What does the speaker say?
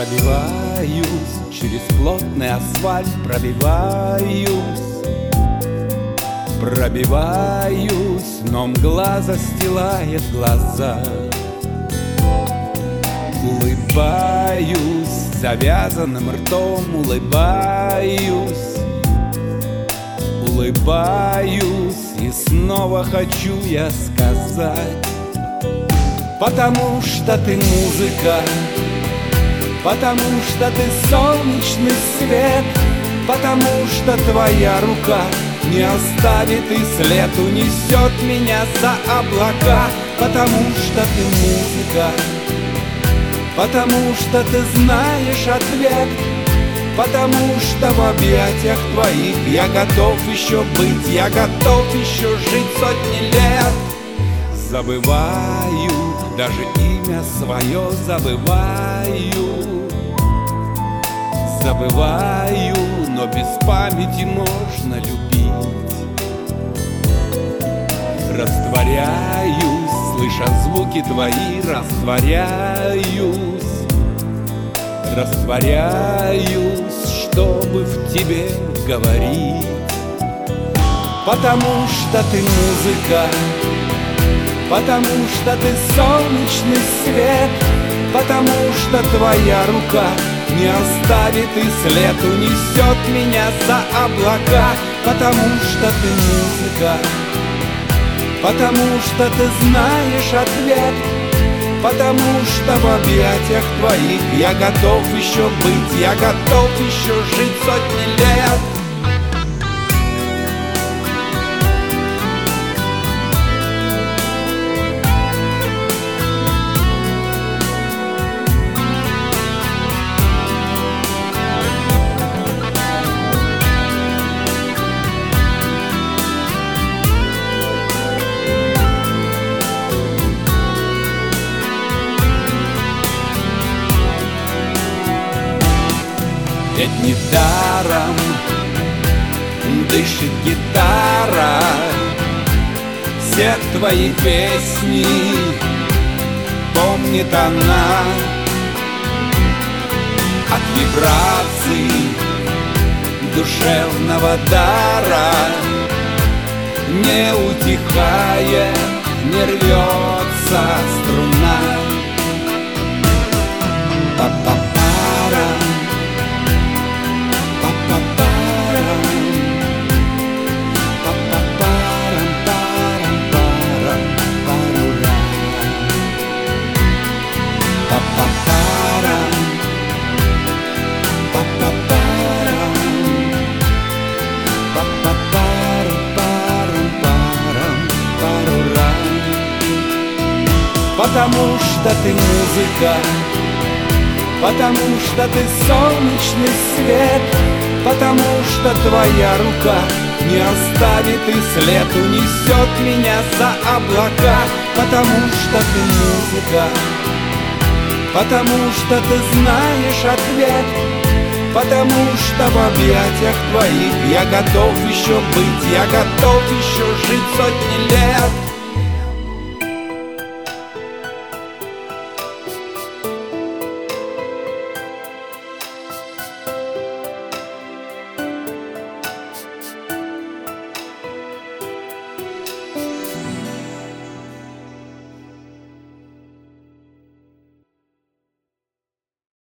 Пробиваюсь через плотный асфальт, пробиваюсь, но мгла застилает глаза. Улыбаюсь завязанным ртом, улыбаюсь, и снова хочу я сказать: потому что ты музыка, потому что ты солнечный свет, потому что твоя рука не оставит и след, унесет меня за облака. Потому что ты музыка, потому что ты знаешь ответ, потому что в объятиях твоих я готов еще быть, я готов еще жить сотни лет. Забываю, даже имя свое забываю, но без памяти можно любить. Растворяюсь, слыша звуки твои, растворяюсь, чтобы в тебе говорить. Потому что ты музыка, потому что ты солнечный свет, потому что твоя рука не оставит и след, унесет меня за облака. Потому что ты музыка, потому что ты знаешь ответ, потому что в объятиях твоих я готов еще быть, я готов еще жить сотни лет. Ведь недаром дышит гитара, все твои песни помнит она. От вибраций душевного дара не утихает, не рвется струна. Потому что ты музыка, потому что ты солнечный свет, потому что твоя рука не оставит и след, унесет меня за облака. Потому что ты музыка, потому что ты знаешь ответ, потому что в объятиях твоих я готов еще быть, я готов еще жить сотни лет.